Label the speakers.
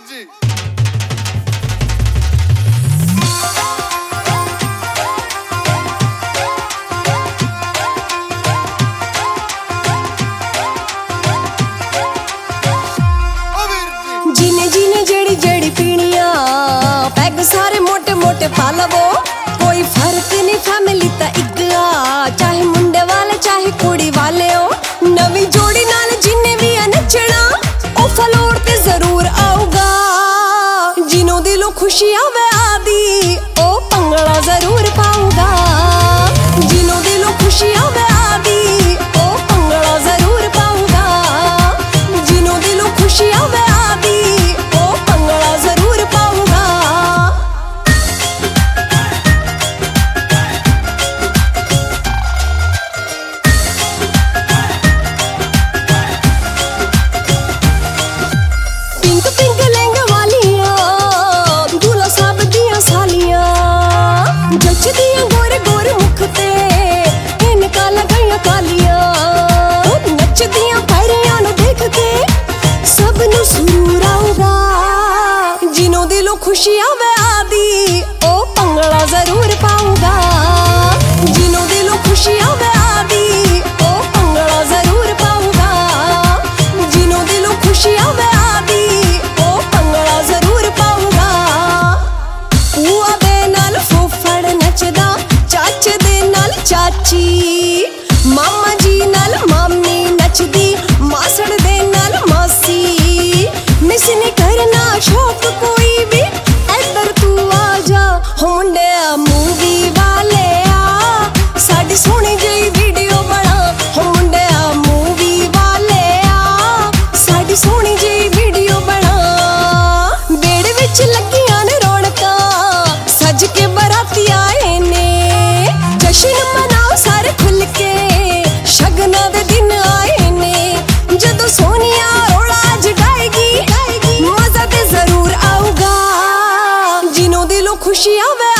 Speaker 1: जी।
Speaker 2: जीने जीने जेड़ी जेड़ी पीनिया पैग सारे मोटे मोटे पा लवो, कोई फर्क नहीं फैमिली ता इकला, चाहे मुंडे वाले चाहे कुड़ी वाले हो। नवी जोड़ी नाल जिन्ने भी नचना ओ फलोर ते जरूर आऊगा, जिनो दिलों खुशी आवे आदि ओ पंगड़ा जरूर पाऊंगा, जिनो दिलों खुशी आवे आदि ओ पंगड़ा जरूर पाऊंगा, जिनो दिलों खुशी आवे खुशी आवे आदि ओ पंगड़ा जरूर पाऊंगा, जिनो दिलों खुशी आवे आदि ओ पंगड़ा जरूर पाऊंगा, जिनो दिलों खुशी आवे आदि ओ पंगड़ा जरूर पाऊंगा। बुआ दे नाल फुफड़ नचदा, चाचे दे नाल चाची, मामा जी नाल मामी नचदी, मासड़ दे नाल मासी, मिस नहीं करना शौक कोई भी मुंडे मूवी वाले आ साडी सोहनी जेही वीडियो बना, मुंडे मूवी वाले आ साडी सोहनी जेही वीडियो बना, बेड़े विच लगियां ने रौनकां सज के बराती आए ने, जश्न मनाओ सारे खुल के शगना दे दिन आए ने, जदों सोनिया रोला जगाएगी मजा ते जरूर आऊगा, जिनो दिलों खुशी आवे